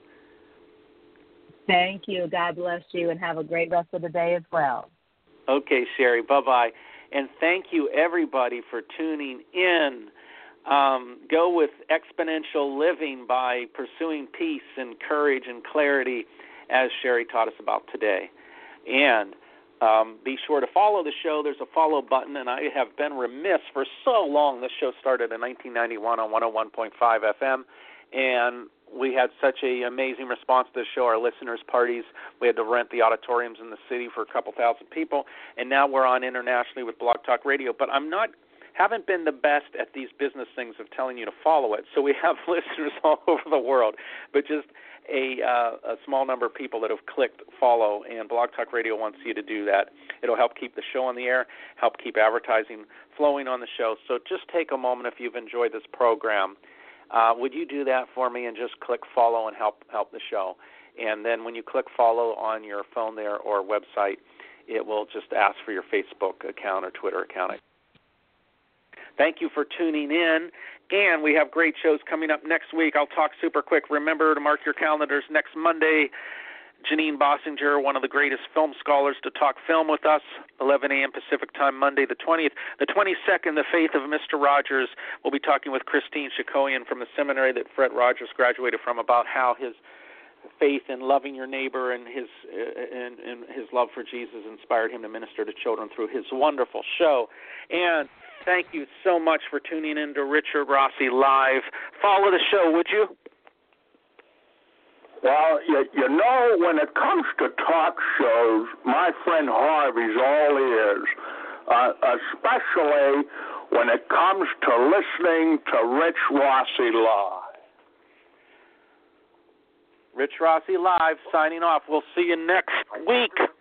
Thank you. God bless you, and have a great rest of the day as well. Okay, Sheri. Bye-bye. And thank you, everybody, for tuning in. Um, go with Exponential Living by pursuing peace and courage and clarity, as Sheri taught us about today. And um, be sure to follow the show. There's a follow button, and I have been remiss for so long. This show started in nineteen ninety-one on one oh one point five F M, and we had such an amazing response to the show. Our listeners' parties, we had to rent the auditoriums in the city for a couple thousand people, and now we're on internationally with Blog Talk Radio. But I'm not, haven't been the best at these business things of telling you to follow it. So we have listeners all over the world, but just a, uh, a small number of people that have clicked follow, and Blog Talk Radio wants you to do that. It'll help keep the show on the air, help keep advertising flowing on the show. So just take a moment if you've enjoyed this program. Uh, would you do that for me and just click follow and help help the show? And then when you click follow on your phone there or website, it will just ask for your Facebook account or Twitter account. Thank you for tuning in, and we have great shows coming up next week. I'll talk super quick. Remember to mark your calendars next Monday. Janine Bossinger, one of the greatest film scholars, to talk film with us, eleven a.m. Pacific time, Monday the twentieth. The twenty-second, The Faith of Mister Rogers. We'll be talking with Christine Chikoyan from the seminary that Fred Rogers graduated from about how his faith in loving your neighbor and his uh, and, and his love for Jesus inspired him to minister to children through his wonderful show. And thank you so much for tuning in to Richard Rossi Live. Follow the show, would you? Well, you, you know, when it comes to talk shows, my friend Harvey's all ears, uh, especially when it comes to listening to Rich Rossi Live. Rich Rossi Live signing off. We'll see you next week.